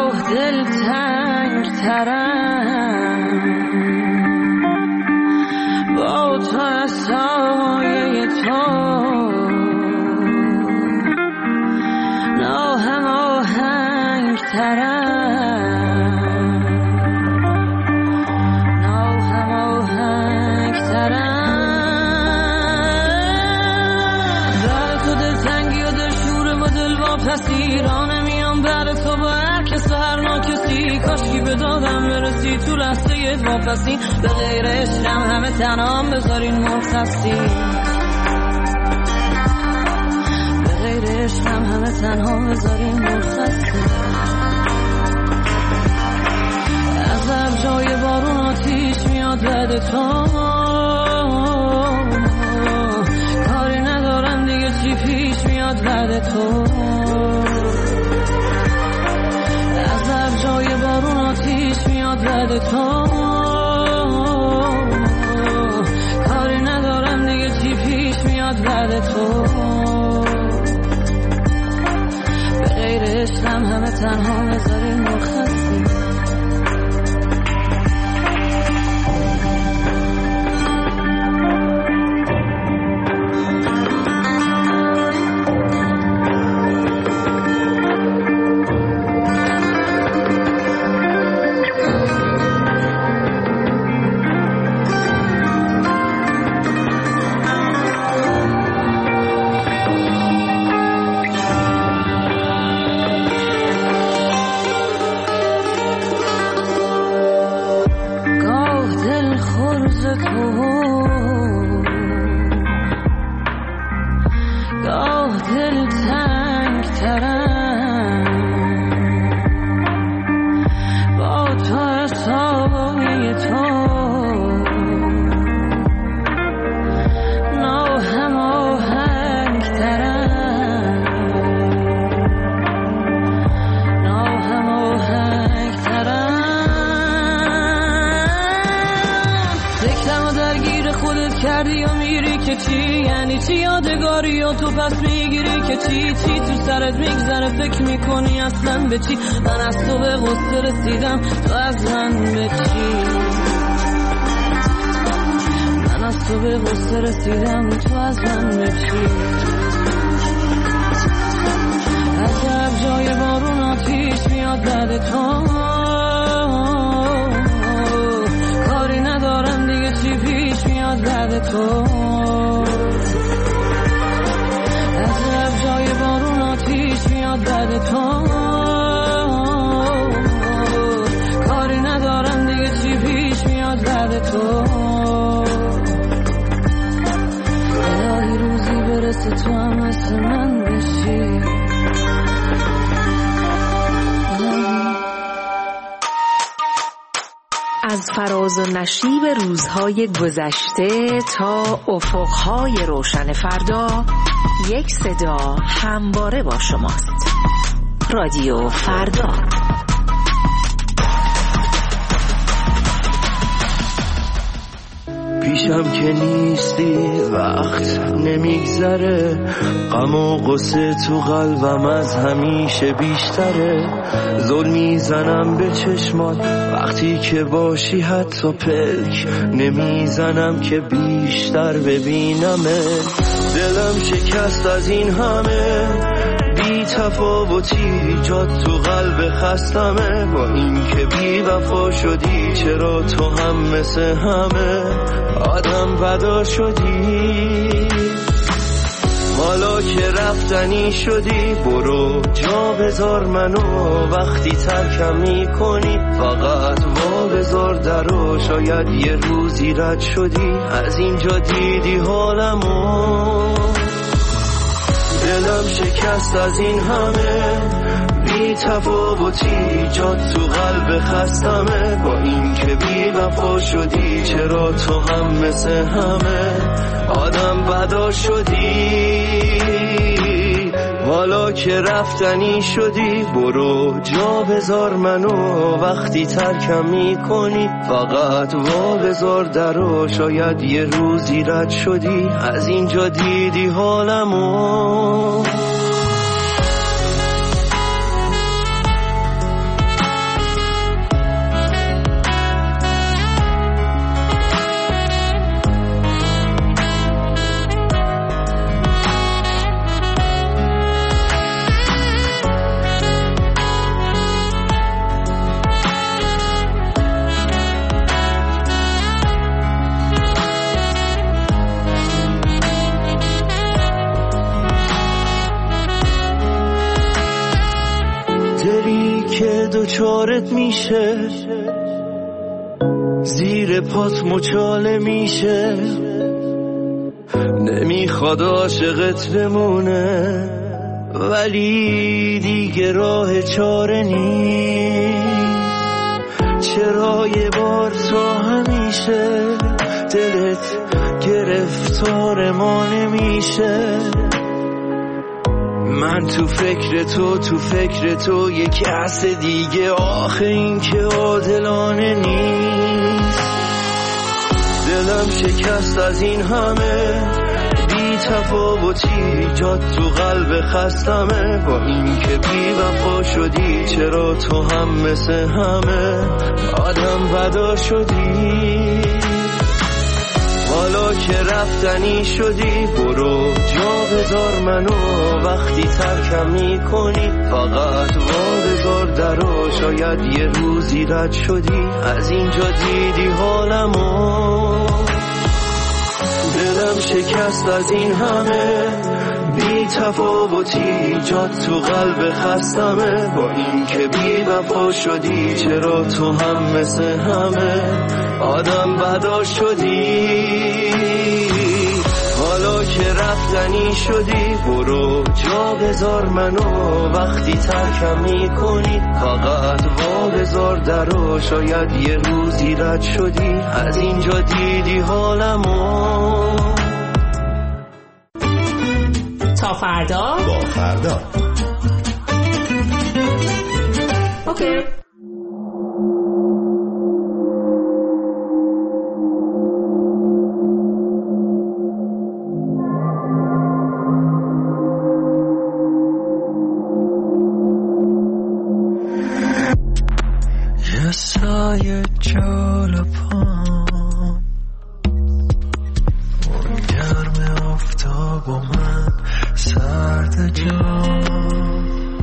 گاه دل تنگ ترم با تو سایه تو ناهم آهنگ ترم ناهم آهنگ ترم در تو دل تنگی و دل شوره و دل واپسیرانه میام بر تو با هر کس و هر ناکسی کاشکی به دادم برسی تو لحظه واپسی به غیر عشقم همه تنام بذارین مرخصی به غیر عشقم همه تنها بذارین مرخصی از هر جای بارون آتیش میاد بعد تو کاری ندارم دیگه چی پیش میاد بعد تو از هر جای بارون آتیش میاد بعد تو کاری ندارم دیگه چی پیش میاد بعد تو به غیر عشقم همه تنها بذارین مرخصی تو پس میگیری که چی تو سرت میگذره فکر میکنی اصلا به چی من از تو به غصه رسیدم تو از من به چی من از تو به غصه رسیدم تو از من به چی از هر جای بارون آتیش میاد بعد تو کاری ندارم دیگه چی پیش میاد بعد تو جای بارون آتیش میاد بعد تو کاری ندارم دیگه چی پیش میاد بعد تو الهی روزی برسه تو هم مثل من بشی از فراز و نشیب روزهای گذشته تا افقهای روشن فردا یک صدا همواره با شماست. رادیو فردا. پیشم که نیستی وقت نمیگذره غم و غصه تو قلبم از همیشه بیشتره زل میزنم به چشمات وقتی که باشی حتی پلک نمیزنم که بیشتر ببینمه دلم شکست از این همه بی تفاوتی جات تو قلب خستمه با این که بی وفا شدی چرا تو هم مثل همه آدم بدا شدی حالا که رفتنی شدی برو جا بذار منو وقتی ترکم میکنی فقط وا بذار درو شاید یه روزی رد شدی از اینجا دیدی حالمو دلم شکست از این همه بی تفاوتی جات تو قلب خستمه با این که بی وفا شدی چرا تو هم مثل همه آدم بدا شدی حالا که رفتنی شدی برو جا بذار منو وقتی ترکم میکنی فقط وا بذار درو شاید یه روزی رد شدی از اینجا دیدی حالمو دوچارت میشه، زیر پات مچاله میشه، نمیخواد عاشقت بمونه ولی دیگه راه چاره نیست. چرا یه بار تا همیشه دلت گرفتار ما نمیشه؟ من تو فکر تو یه کس دیگه، آخه این که عادلانه نیست. دلم شکست از این همه بی تفاوتی، جات تو قلب خستمه. با این که بی وفا شدی، چرا تو هم مثل همه آدم بدا شدی؟ حالا که رفتنی شدی، برو جا بذار منو. وقتی ترکم میکنی فقط وا بذار درو. شاید یه روزی رد شدی، از اینجا دیدی حالمو. دلم شکست از این همه بی تفاوتی، جات تو قلب خستمه. با این که بی وفا شدی، چرا تو هم مثل همه آدم بدا شدی؟ حالا که رفتنی شدی، برو جا بذار منو. وقتی ترکم میکنی فقط وا بذار درو. شاید یه روزی رد شدی، از اینجا دیدی حالمو. تا فردا با فردا. اوکی. یه سایه جلو پام، اون گرم آفتاب و من سرد جام،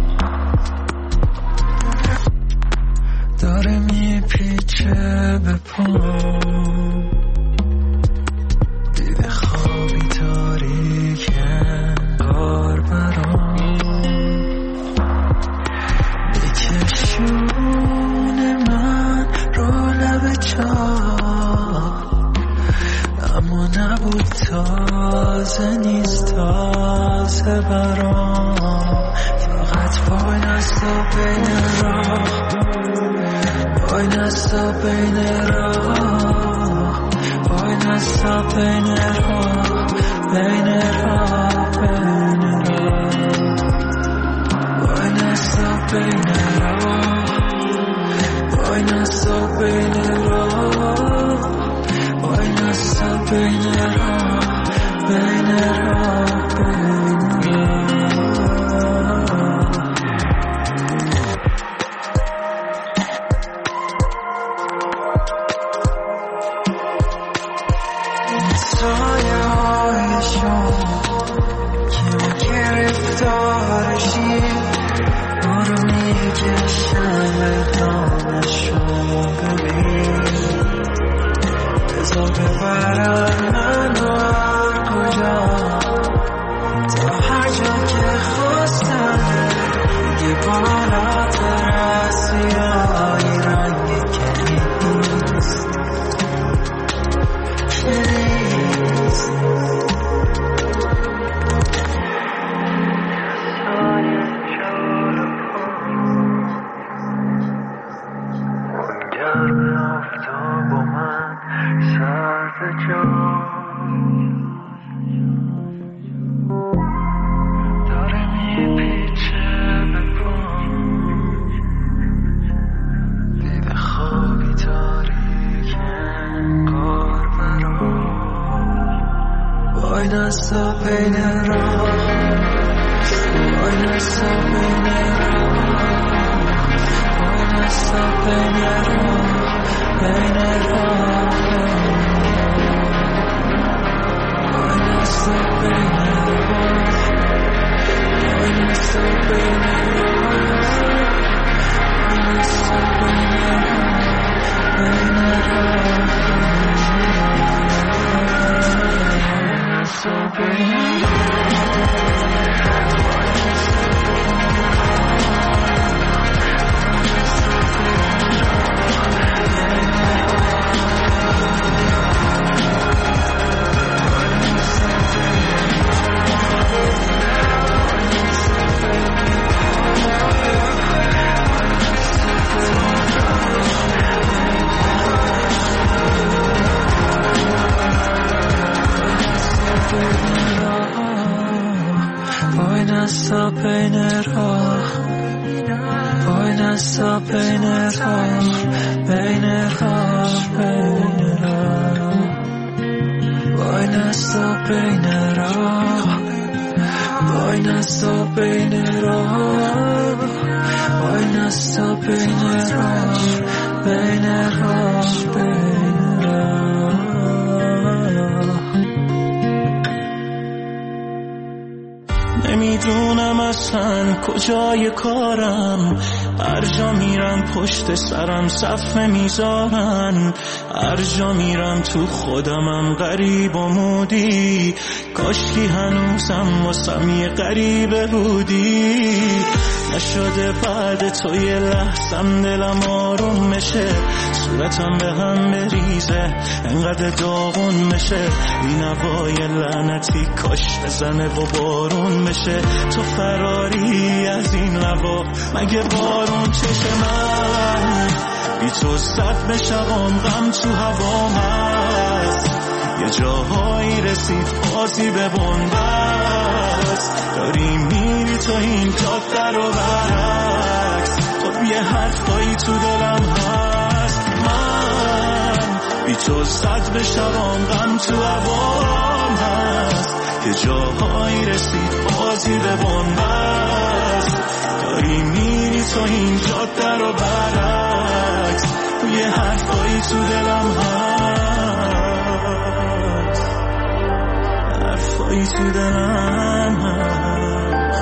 داره میپیچه به پام. دیده خوابی تاریک انگار برام میکشونه من رو لب چاه. اما نبود تازه نیست تازه برام. فقط وای نستا بین راه، وای نستا بین راه، وای نستا بین راه، بین راه، بین راه، وای نستا بین راه، وای نستا بین راه، وای نستا بین راه، بین راه، بین راه. سایه های شما که گرفتارشی، برو میکشم به دانشون. ببین بذار ببرم منو هر کجا، تا هر جا که خواستم. دیگه بالاتر از سیاهی رنگی که نیست، که نیست. سایه جلو پام، گرم آفتاب و من سرد جام، داره میپیچه به پام. دیده خوابی تاریک انگار برام. وای نستا بین راه، وای نستا بین راه، وای نستا بین راه، بین راه، وای نستا بین راه، وای نستا بین راه، وای نستا بین راه، بین راه، وای نستا بین راه. بین راه بین راه بین راه وای نستا بین راه وای نستا بین راه وای نستا بین راه بین راه بین راه نمیدونم اصلا کجای کارم هر جا میرم پشت سرم صفحه میذارن هر جا میرم تو خودمم غریب و مودی کاشکی هنوزم واسم یه غریبه بودی نشده بعد تو یه لحظم دلم آروم بشه صورتم به هم بریزه انقدر داغون بشه این هوای لعنتی کاش بزنه و بارون بشه تو فراری از این لبا مگه بارون چشه من بی تو صد بشوام غم تو هوام هست یه جاهایی رسید بازی به بنبست داری میری تو این جاده رو برعکس خب یه حرفایی تو دلم هست من بی تو صد بشوام غم تو هوام هست یه جاهایی رسید بازی به بنبست داری میری تو این جاده رو برعکس یه حرفایی تو دلم هست حرفایی تو دلم هست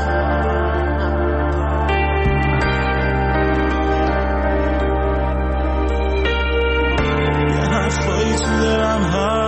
یه حرفایی تو دلم هست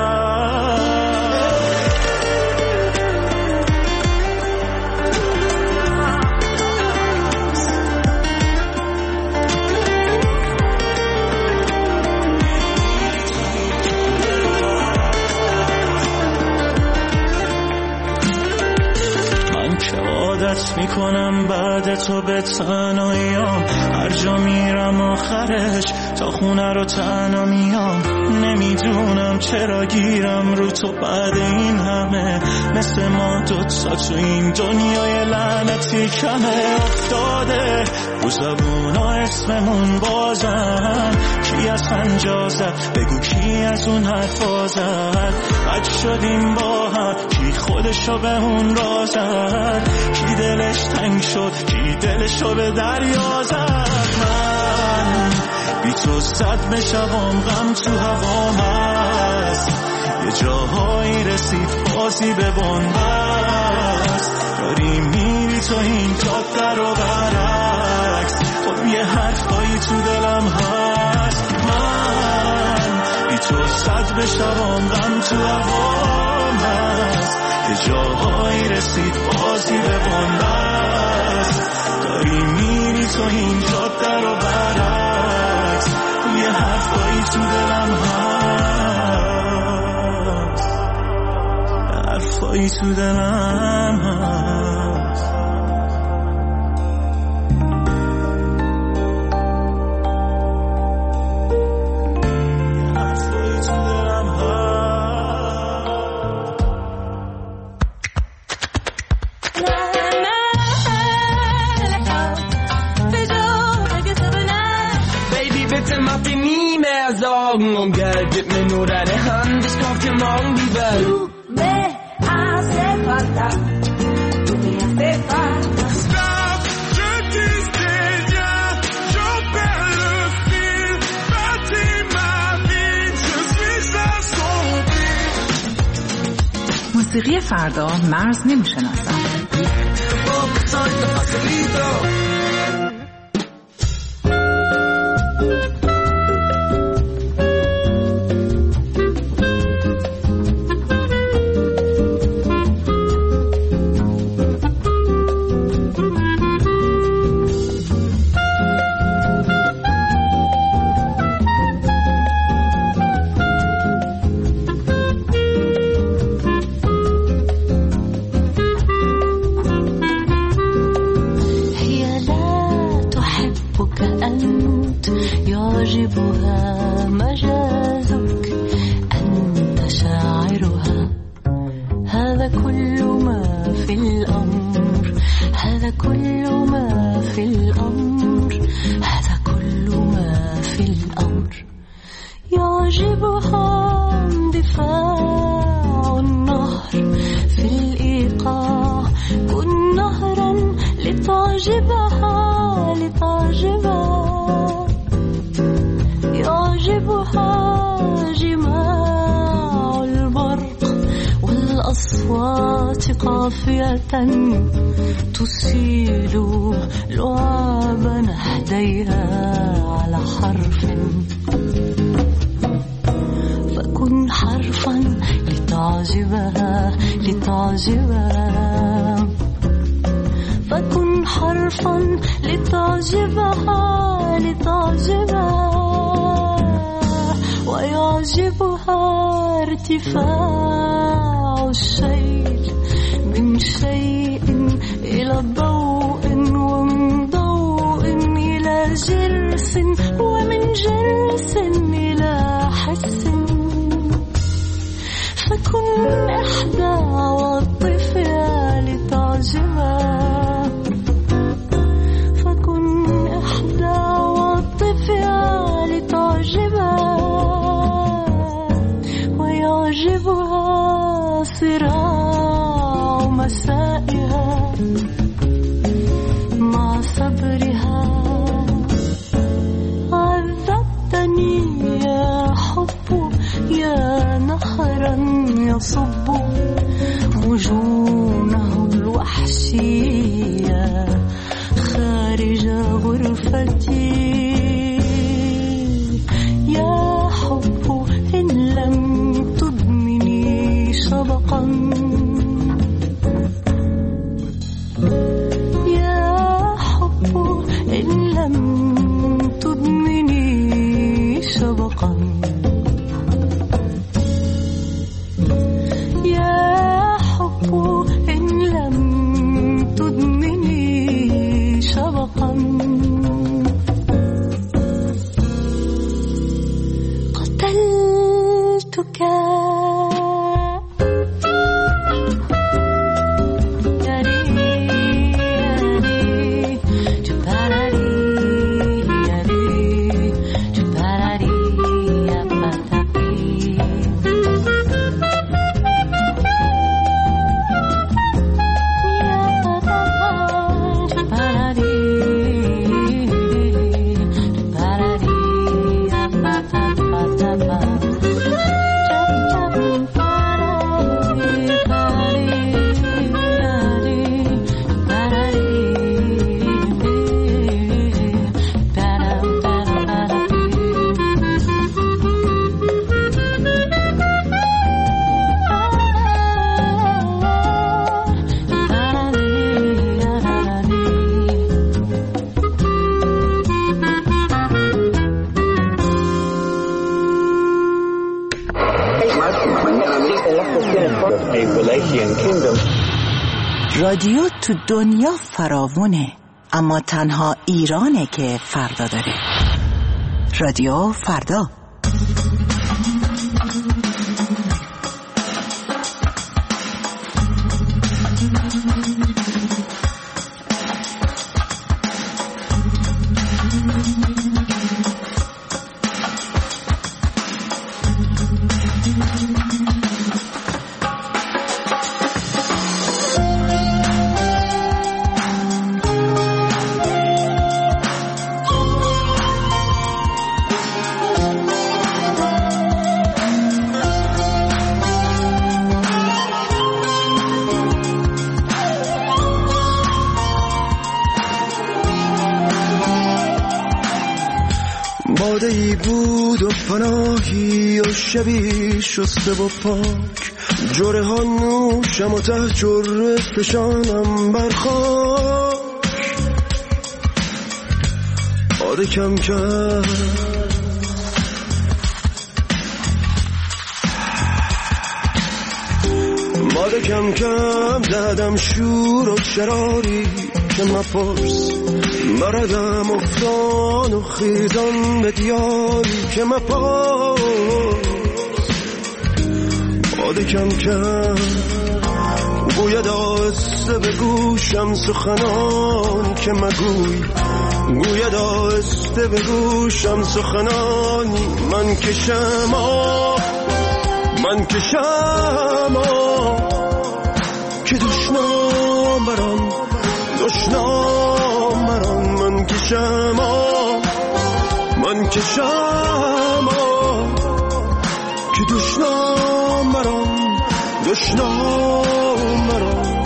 عادت میکنم بعد تو به تنهاییام هر جا میرم آخرش تا خونه رو تنها میام نمیدونم چرا گیرم رو تو بعد این همه مثل ما دوتا تو این دنیای لعنتی کمه افتاده رو زبونا اسممون بازن کی از هنجا زد بگو کی از اون حرفا زد بد شدیم با هم کی خودشو به اون را زد کی دلش تنگ شد کی دلشو به دریا زد من بی تو صد بشوام غم تو هوام هست یه جاهایی رسید بازی به بنبست داری میری تو این جاده رو برعکس خب یه حرفایی تو دلم هست من بی تو صد بشوام غم تو هوام هست یه جاهایی رسید بازی به بنبست داری میری تو این جاده رو برعکس یه حرفایی تو دلم هست حرفایی تو دلم هست حرفایی تو دلم Sorgen um Geld, gib mir nur deine Hand, ich kauf dir morgen die Welt. Du me hace falta, tu me hace falta. Stop, je disais bien, j'en perds le fil, bâtis ma vie, je suis assombri. موسیقی فردا مرز نمیشناسم. يعجبها مجازك أنت شاعرها هذا كل ما في الأمر هذا كل ما في الأمر هذا كل يعجبها اندفاع النهر في الإيقاع. كن نهرا لتعجبها يعجبها جماع البرق والأصوات قافية تسيل لعاب نهديها على حرف. فكن حرفا لتعجبها فكن حرفا لتعجبها ويعجبها ارتفاع الشيء من شيء إلى ضوء ومن ضوء إلى جرس ومن جرس إلى حس. فكن إحدى عواطفها لتعجبها ويعجبها صراع مسائها مع صبرها. عذبتني يا حب يا نهرا يصب مجونه الوحشية خارج غرفتي. يا حب إن لم تدمني شبقا، يا حب إن لم تدمني شبقا، يا حب إن لم تدمني شبقا. قتلتك رادیو تو دنیا فراوونه، اما تنها ایرانه که فردا داره. رادیو فردا. باده‌ای بود و پناهی و شبی شسته و پاک، جره ها نوشم و ته جره فشانم بر خاک. باده کم کرد باده کم کم دادم شور و شراری که مپرس، بردم افتان و خیزان به دیاری که مپرس. باده کم کم گوید آهسته به گوشم سخنان که مگوی، گوید آهسته به گوشم سخنانی. من که شمع، من که شمع که دشنام برام، دشنام برام. من که شمع، من که شمع که دشنام برام، دشنام برام.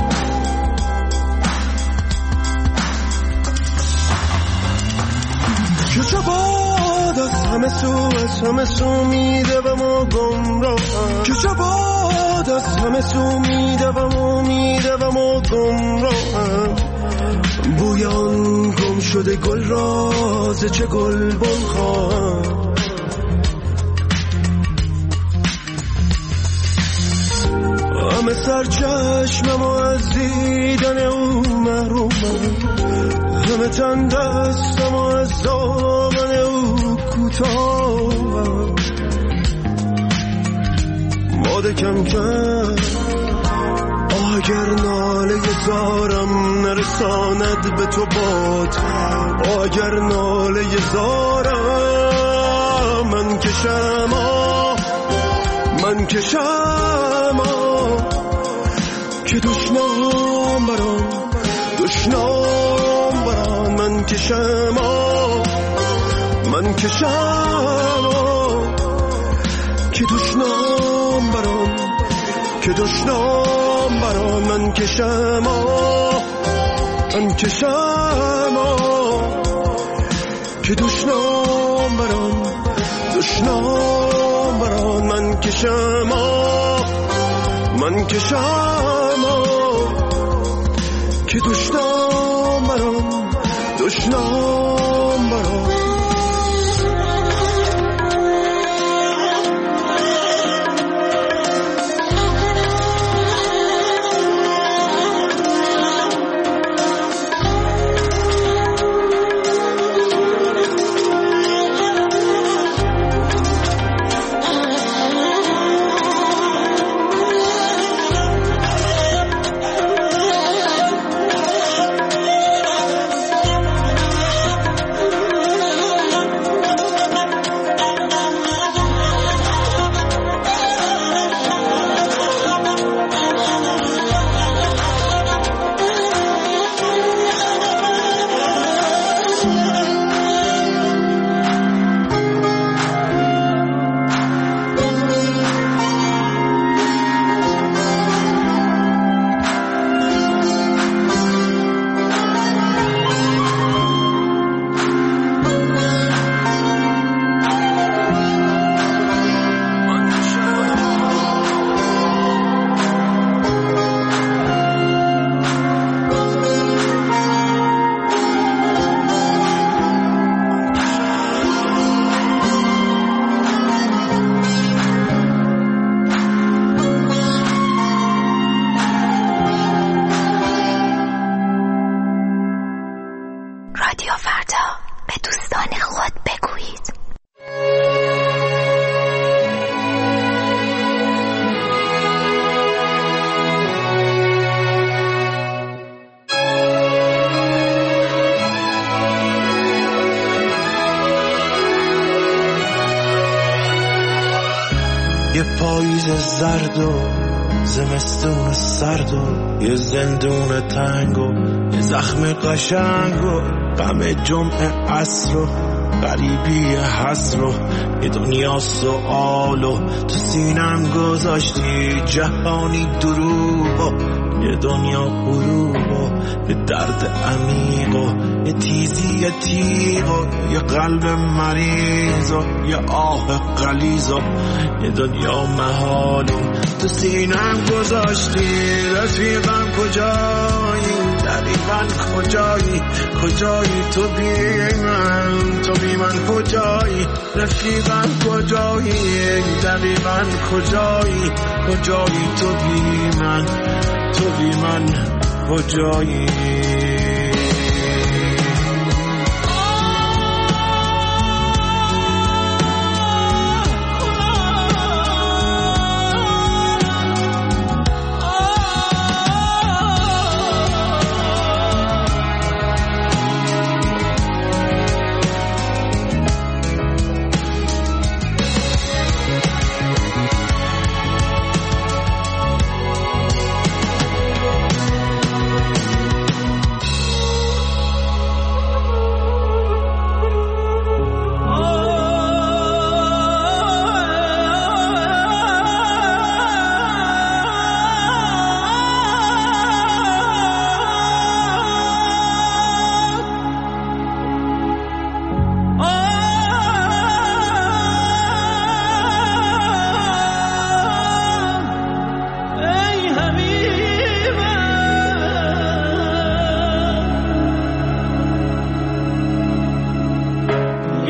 که شباد از همه سو، از همه سو میدوم و گمراهم. که شباد از همه سو میدوم و میدوم و گمراهم. بویان گم شده گل راز چه گل بن خواهم. همه سرچشمم و از دیدن او محرومم، همه تن دستم و از دامن او کوتاهم. باد کم کم اگر ناله زارم نرساند به تو باد، اگر ناله زارم. من که شمع، من که شمع که دشنام برام، دشنام برام. من که شمع، من که شمع که دشنام برام، که دشنام برام. من که شمع، من که شمع که دشنام برام، دشنام برام. من که شمع، من که شمع که دشنام برام، دشنام برام. یه پاییز زرد و زمستون سرد و یه زندون تنگ و یه زخم قشنگ و غم جمعه عصر و غریبی حسر و یه دنیا سؤال و تو سینم گذاشتی جهانی دروب و یه دنیا غروب و یه درد عمیق و یه تیزی تیغ و یه قلب مریض و یه آه غلیظ و یه دنیا محال و تو سینم گذاشتی. رفیقم کجایی؟ دقیقاً کجایی؟ کجایی تو بی من؟ تو بی من کجایی؟ رفیقم کجایی؟ دقیقاً کجایی؟ کجایی تو بی من؟ تو بی من کجایی؟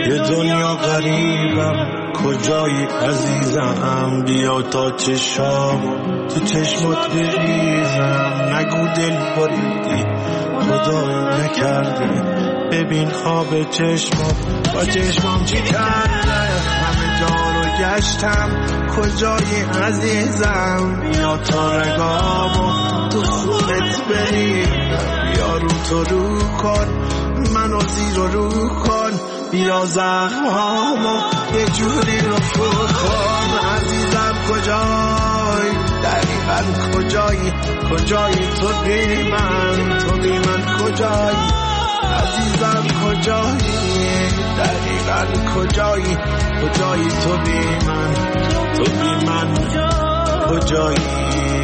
یه دنیا غریبم کجایی عزیزم بیا تا چشام تو چشمات بریزم نگو دل بریدی خدا نکرده ببین خواب چشمات با چشمام چی کرده همه جا رو گشتم کجایی عزیزم بیا تا رگامو تو خونت بریزم بیا رو تو رو کن منو زیر رو کن بیا زخمامو یه جوری رو پر کن عزیزم کجایی دقیقا کجایی تو بی من کجایی عزیزم کجایی دقیقا کجایی تو بی من کجایی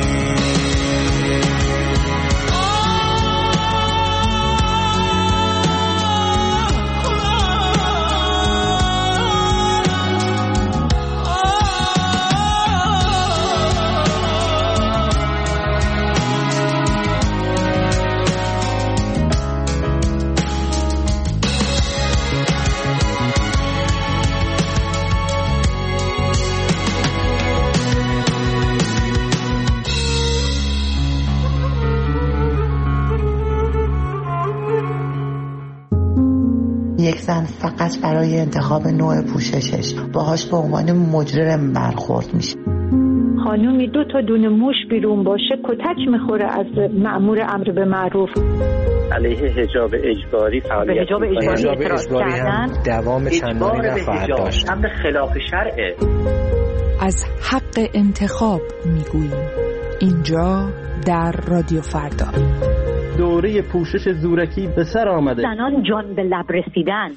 یک زن فقط برای انتخاب نوع پوششش باهاش به عنوان مجرم برخورد میشه. خانومی 2 تا دونه موش بیرون باشه کتک میخوره از مأمور امر به معروف. علیه حجاب اجباری فعالیت حجاب اجباری هم دوام چندانی نخواهد داشت. امر خلاف شرعه. از حق انتخاب میگوییم اینجا در رادیو فردا. دوره پوشش زورکی به سر آمده. زنان جان به لب رسیدن.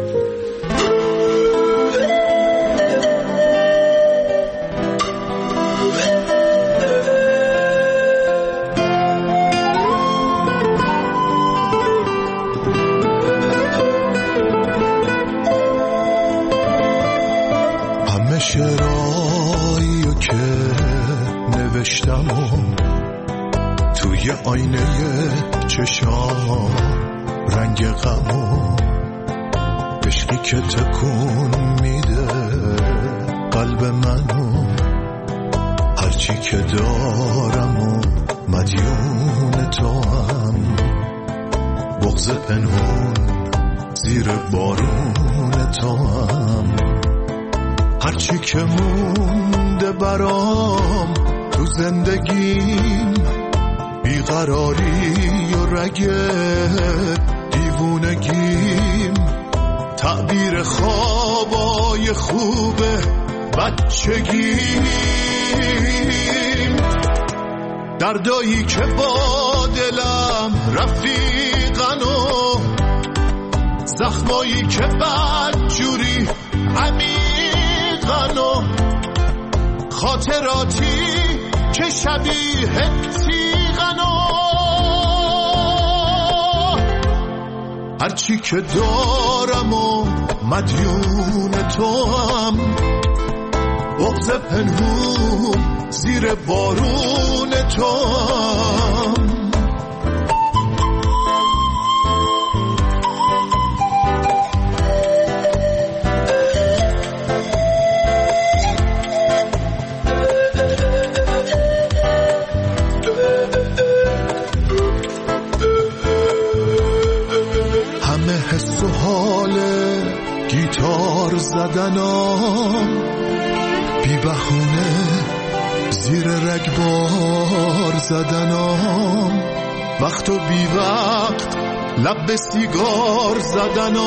همه شعرهایی که نوشتم توی آینه چشام رنگ غمو عشقی که تکون میده قلب منو هرچی که دارم و مدیون تو هم بغض پنهون زیر بارون تو هم هرچی که مونده برام تو زندگیم بیقراری و رگ دیوونگیم تعبیر خوابای خوب بچگیم دردایی که با دلم رفیقن و زخمایی که بدجوری عمیقن و خاطراتی که شبیه تیغن و هرچی که دارم و مدیون تو هم بغض پنهون زیر بارون تو هم حس و حال گیتار زدنم بی بهونه زیر رگبار زدنم وقت و بی وقت لب به سیگار زدنم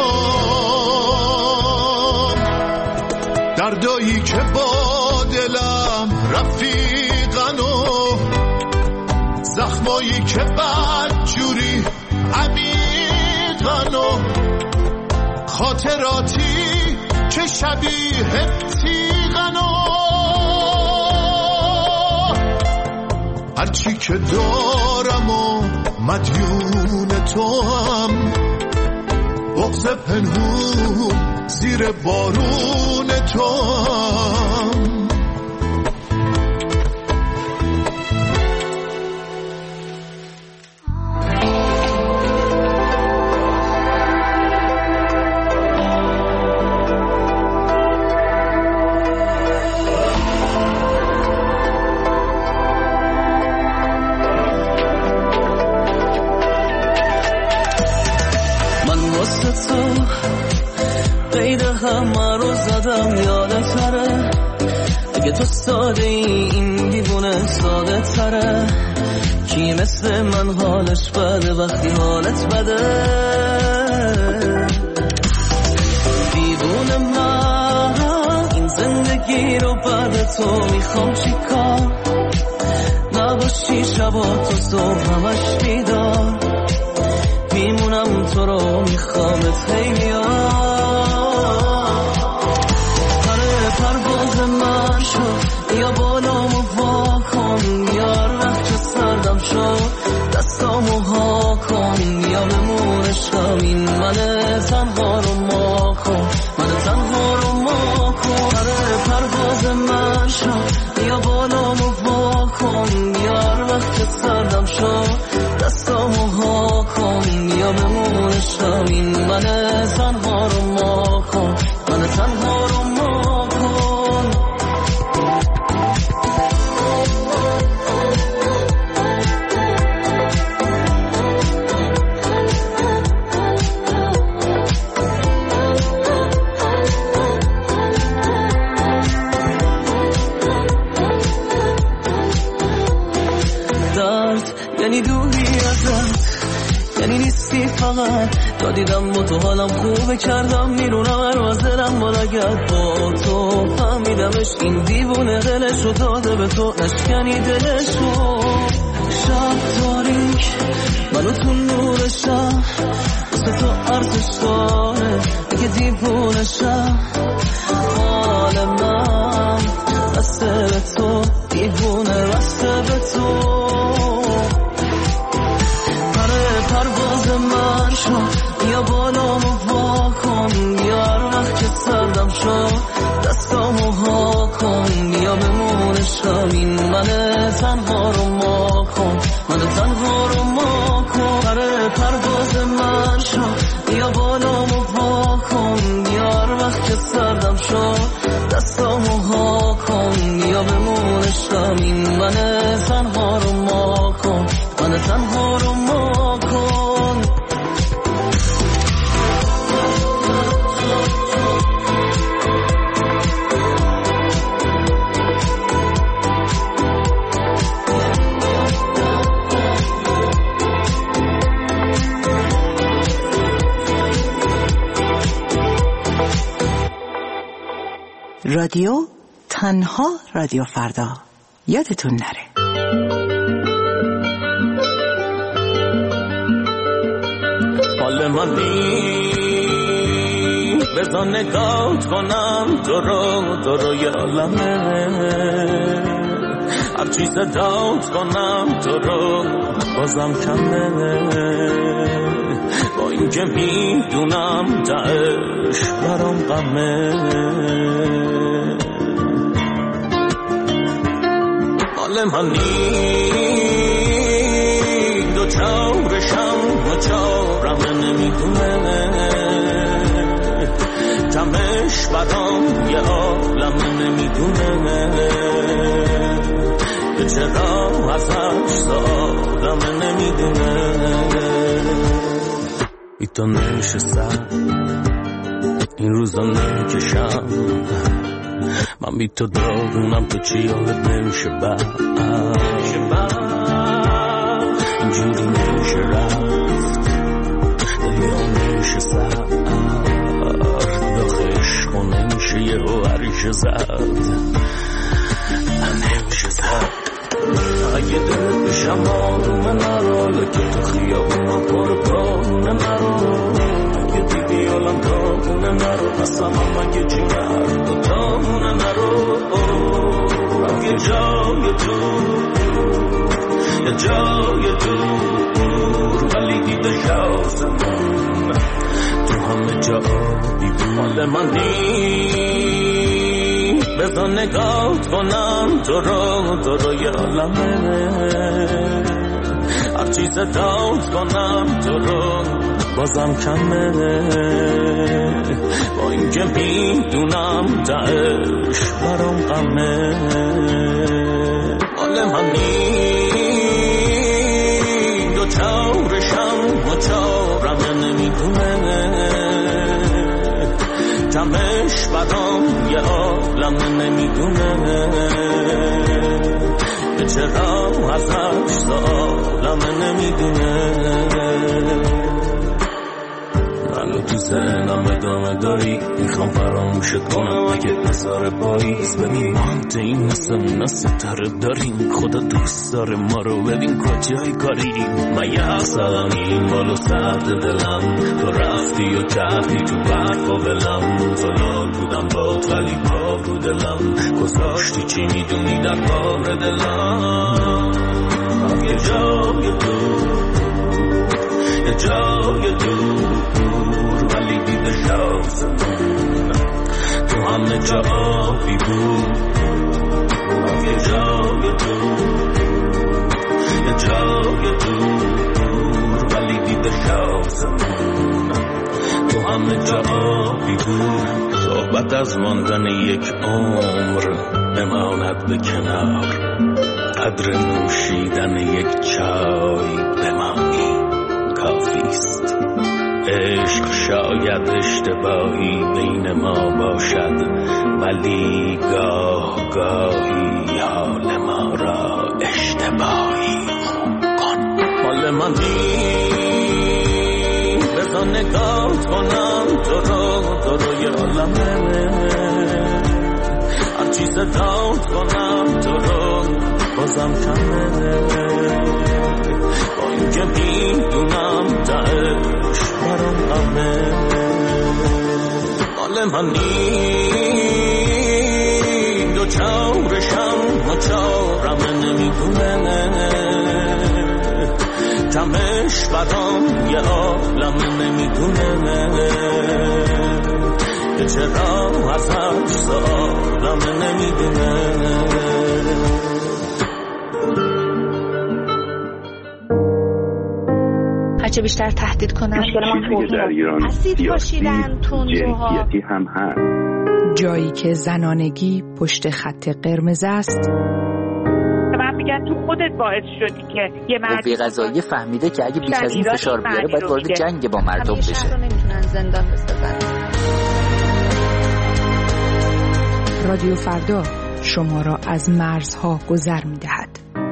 دردایی که با دلم رفیقن و زخمایی که بدجوری عمیقن و خاطراتی که شبیه تیغن و هرچی که دارم و مدیون تو هم بغض پنهون زیر بارون تو هم همه رو زدم یادت تره اگه تو ساده این دیوونه ساده تره کی مثل من حالش بده وقتی حالت بده دیوونه من این زندگی رو بعد تو میخوام چیکار نباشی شبا تو صبح همش بیدار میمونم تو رو میخوامت خیلی پرواز من شد یا بالامو وا کن یار وقت سردم شد دستامو ها کن یا بمونشم این من تنها رو ما کن من تنها رو ما کن پرواز من شد یا بالامو وا کن یار وقت سردم شد دستامو ها کن یا بمونشم این من تنها رو ما کن من تنها رو ما کن درد یعنی دوری ازت یعنی نیستی فقط تا دیدم با تو حالم خوبه کردم میرونم هر از دلم بالاگرد با تو فهمیدمش این دیوونه دلشو داده به تو نشکنی دلشو شب تاریک منو تو نور شب واسه تو ارزش داره دیگه دیوونه شب حال من بسته به تو دیوونه بسته به تو پرواز من شد یا بالامو وا کن یار وقت که سردم شد دستامو ها کن یا بمونشم این من تنها رو ما کن من تنها رو ما کن پرواز من شد یا بالامو وا کن یار وقت که سردم شد دستامو ها کن یا بمونشم این من تنها رو ما کن من تنها رو ما کن رادیو تنها رادیو فردا یادتون نره حال منی بذار نگاه کنم تو رو یه عالمه هرچی صدات کنم تو رو بازم کمه با این که میدونم تهش برام غمه حال منی دو چارشم و چارم نمیدونه کمش برام یه عالم نمیدونه به چرا ازش سادم نمیدونه بی تو نشستم این روزا نمیکشم من بی تو داغونم تو چی یادت نمیشه اینجوری نمیشه رفت دلیا نمیشه سرد داخلش خون نمیشه یه هوریش زد نمیشه زد اگه دل بشم آروم نرو لکه تو خیابونا پر بارونه نرو اگه دیدی عالم داغونه نرو اصلا هم اگه جیگر دوتامونه نرو اگه جای دور ولی دیده شازمون تو همه جا بیبون منی بذار نگاه کنم تو رو یه عالمه هرچی صدات کنم تو رو بازم کمه با این که میدونم تهش برام غمه حال منی دو چارشم و چارم نمیدونه کمه تمش بدام یه عالم نمیدونه که چرا ازش سالم نمیدونه. منو تو ذهنم ادامه داری، میخوام فراموشت کنم اگه بذاره باریز. ببین ما هم این مثل ستاره داریم، خدا دوست داره ما رو، ببین کجای کاریم. من یه اصلا این بالو سرد دلم، تو رفتی و کردی تو برف و بلم. تو لال بودم با ولی پا رو دلم، گذاشتی چی میدونی در کار دلم. یه جای دور، یه جای دور ولی دیده شازمون تو همه جا آبی بود. یه جای دور، یه جای دور ولی دیده شازمون تو همه جا آبی بود. صحبت از ماندن یک عمر بماند به کنار، قدر نوشیدن یک چای بمانی کافیست. عشق شاید اشتباهی بین ما باشد، ولی گاه گاهی حال ما را اشتباهی کن. حال من بذار نگاه کنم تو رو یه عالمه، هر چیز داد کنم تو رو بازم کمه. با این که میدونم تهش برام غمه، حال من دو چارشم و چارم نمیدونه. تمش بدام یه عالم نمیدونه که چرا ازش سالم نمیدونه. هرچه بیشتر تهدید کنن در ایران سیاسی جنسیتی هم هست. جایی که زنانگی پشت خط قرمز است. من میگم تو خودت باعث شدی که یه قوه قضاییه فهمیده که اگه بیش از این فشار بیاره باید وارد جنگ با مردم بشه. شهر رو نمیتونن زندان بسازن. رادیو فردا شما را از مرزها گذر میدهد.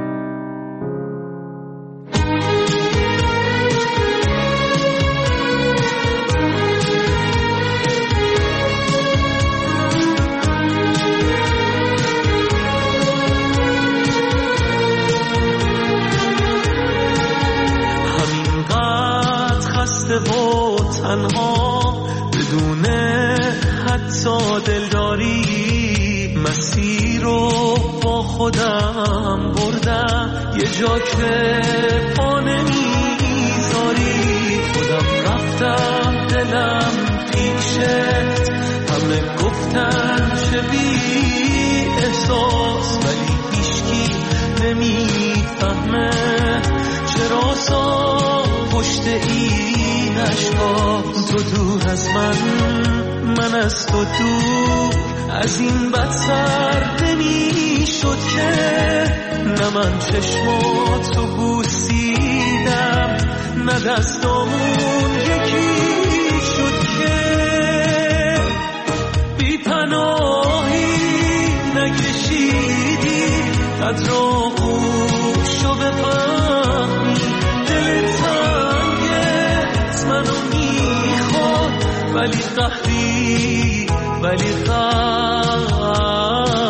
و تنها بدون حتی دلداری، مسیر رو با خودم بردم یه جا که پا نمیذاری. خودم رفتم دلم پیشت، همه گفتن چه بی احساس، ولی هیچکی نمیفهمه چرا سا پشت این عشقا. تو دور از من از تو دور، از این بد سر نمی شد که نه من چشماتو بوسیدم نه دستامون یکی شد که بی پناهی نکشیدی قدر آغوشو بفهمی. دل تنگت منو میخواد ولی قهری ولی قهری.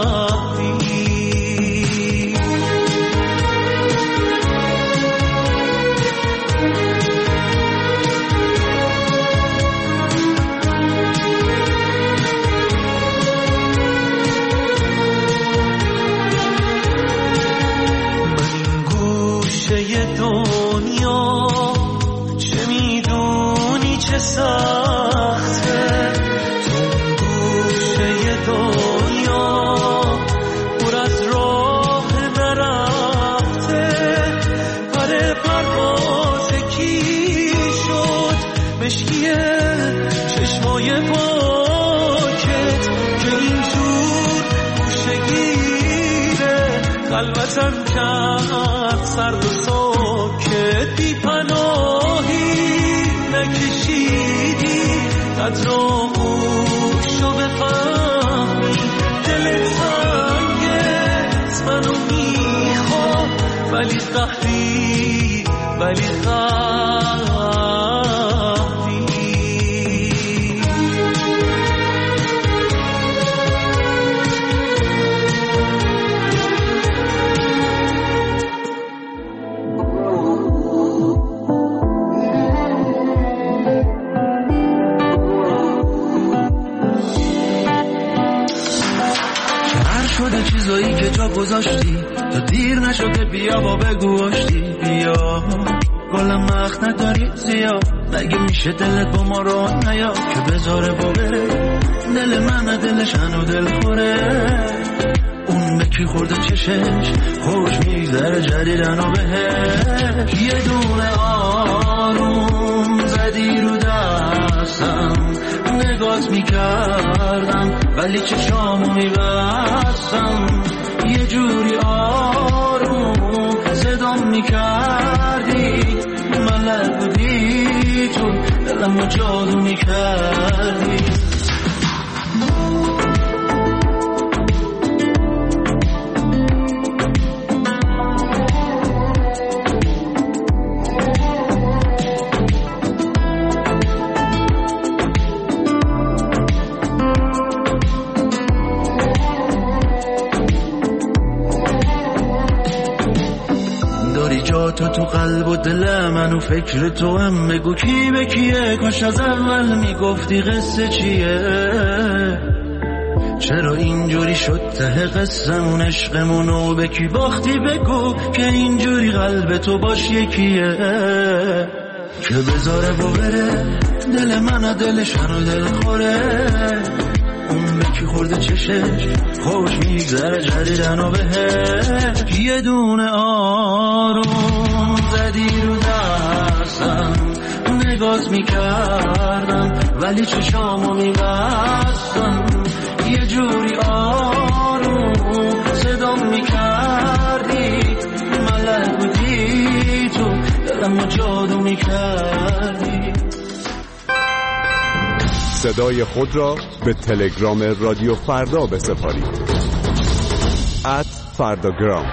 سخته تو گوشه دنیا پر از راه نرفته. پر پرواز کی شد مشکی چشمای پاکت که اینجور گوشه گیره قلبتم کرد سرد و ساکت. بی پناهی نکشیدی قدر آغوشو قهری ولی چیزایی که جا گذاشتی تا دیر نشده بیا با بگو آشتی بیا گلم وقت نداری زیاد مگه میشه دلت با ما رو نیا که بذاره با بره دل من دلش هنو دل خوره اون به کی خورده چشش خوش میگذره جدیدن و بهش یه دونه آروم زدی رو دستم نگات میکردم ولی چشامو میبستم یه جوری آروم صدام میکردی ملک بودی تو دلمو جادو میکردی تو قلب و دل من و فکر تو هم بگو کی به کیه کاش از اول میگفتی قصه چیه چرا اینجوری شد ته قصمون عشقمونو به کی باختی بگو که اینجوری قلب تو باش یکیه که بذاره و بره دل من دلش هنو دل خوره اون به کی خورده چشش خوش میگذره جدیدن و بهش یه دونه آروم زدی رو دستم نگات میکردم ولی چشامو میبستم یه جوری آروم صدام میکردی ملک بودی تو دلمو جادو میکردی صدای خود را به تلگرام رادیو فردا بسپارید @فرداگرام.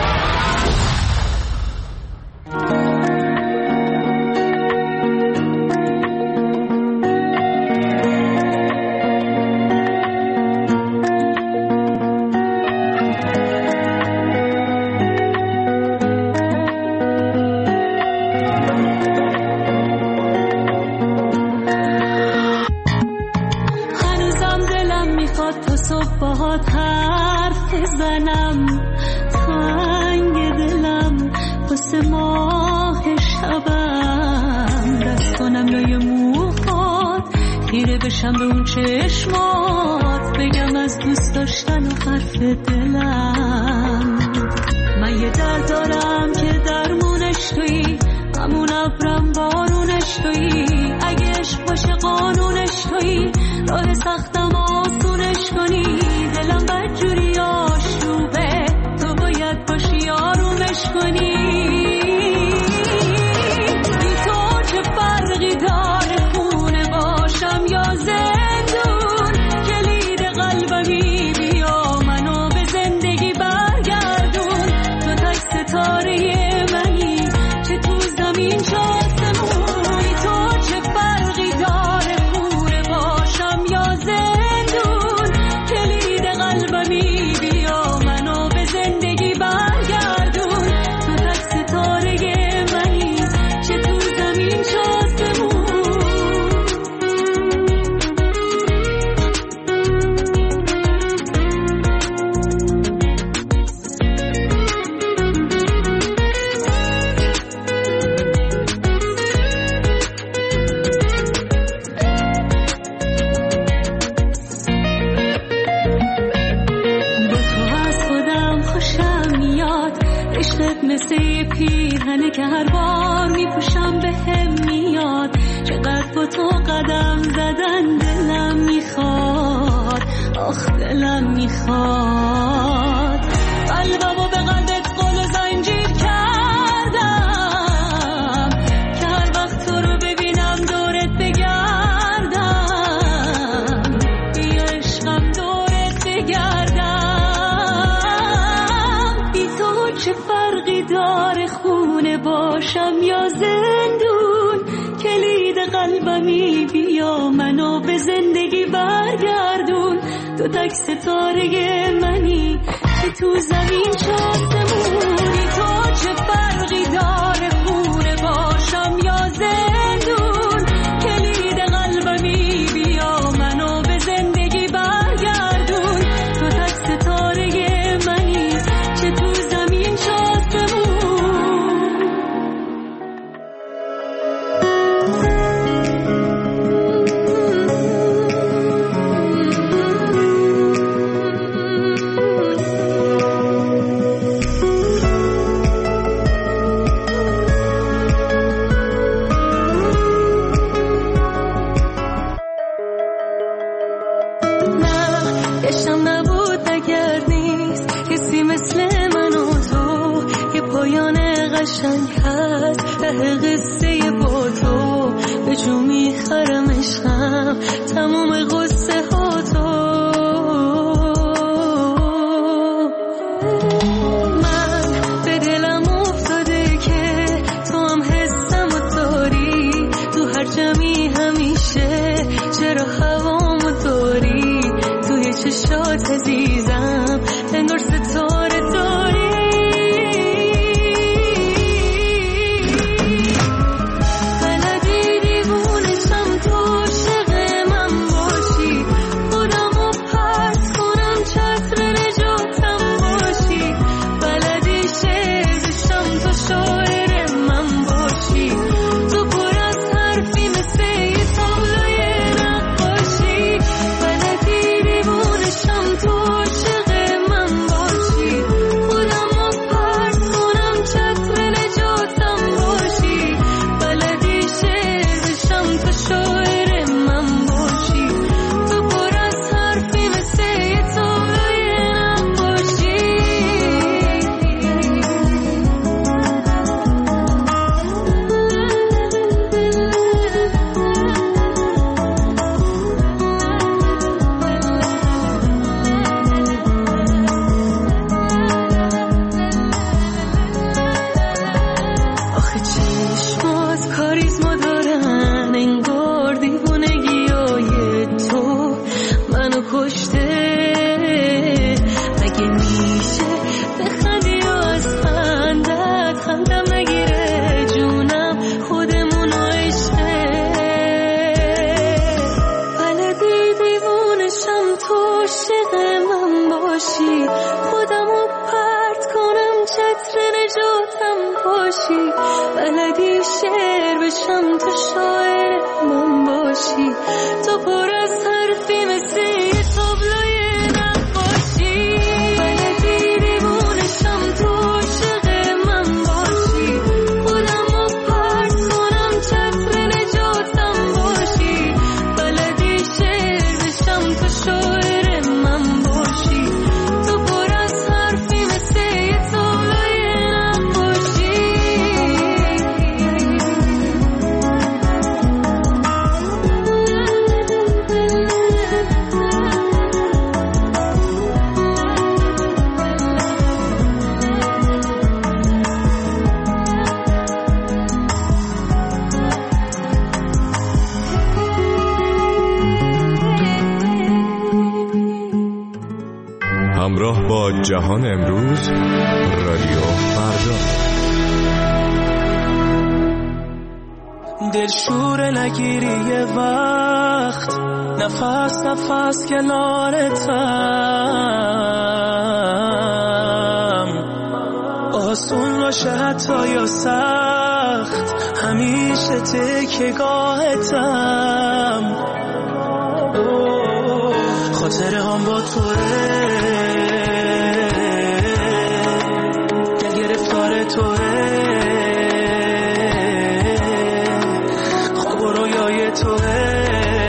بشم به اون چشمات بگم از دوست داشتن و حرف دلم من یه درد دارم که درمونش تویی همون ابرم بارونش تویی اگه عشق باشه قانونش تویی راه سختم آسونش کنی دلم بدجوری آشوبه تو باید باشی آرومش کنی بی تو چه فرقی داره خونه باشم یا زندون کلید قلبمی بیا منو به زندگی برگردون تو تک ستاره منی چه تو زمین چه آسمون تو چه فرقی داره خونه باشم یا زندون کلید قلبمی بیا منو به زندگی برگردون تو تک ستاره منی چه تو زمین چه آسمون مثل پیرهنه که هر بار میپوشم به هم میاد چقدر با تو قدم زدن دلم میخواد آخ دلم میخواد قلبمو به قلبت قل زنجیر کردم که هر وقت تو رو ببینم دورت بگردم بیا عشقم دورت بگردم بی تو چه فرقی داره غمی بیا منو به زندگی برگردون. تو تک ستاره منی که تو زمین چاسمونی. تو چه فرقی داره خونه باشم یا زندون؟ کلید قلبمی بیا منو به زندگی برگردون. تو تک ستاره منی که تو زمین چاسمون. قشنگ هست ته قصه با تو به جو میخرم عشقم تموم قصه ها تو. من به دلم افتاده که تو هم حسم و داری. تو هر جمعی همیشه چرا هوامو داری. توی چشات عزیزم انگار ستاره داری. همراه با جهان امروز رادیو فردا. دلشور نگیری یه وقت نفس نفس کنارتم. آسون باشه حتی یا سخت همیشه تکیه‌گاهتم. خاطره هم با توه دل گرفتار توه خواب و رویای توه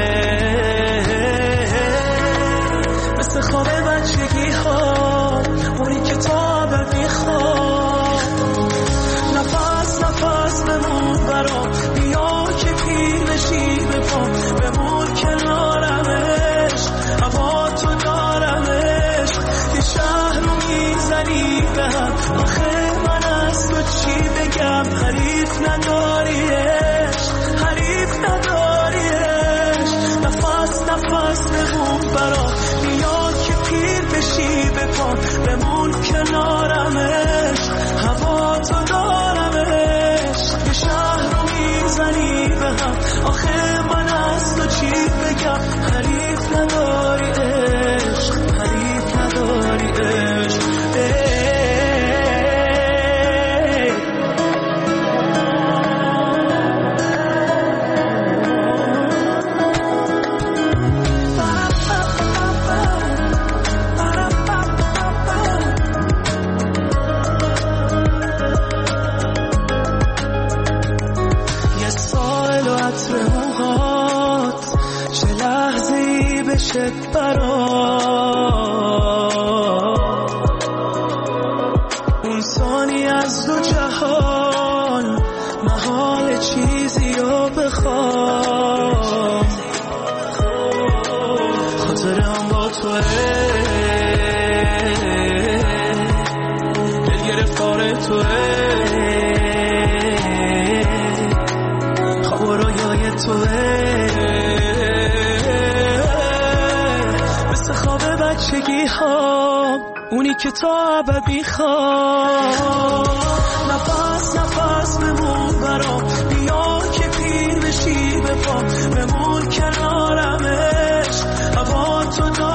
مثل خواب بچگی ها اونی که تا میخواد. نفس نفس بمون برام بیا که پیر بشی بپام بمون کنارمش هوا تو دارمش دارمش، هوا تو دارمش، یه شهر رو میزنی به هم، آخه من از تو چی بگم؟ حریف نداری عشق، حریف نداری عشق. اون ثانی از دو جهان محال چیزی رو بخوام، خاطرم با توه، دل گرفتار توه، خواب و رویای توه، بچگی ها اونی که تا ابد میخوام، نفس نفس بمون برام، بیا که پیر بشی به پا، بمون کنارمش، هوا تو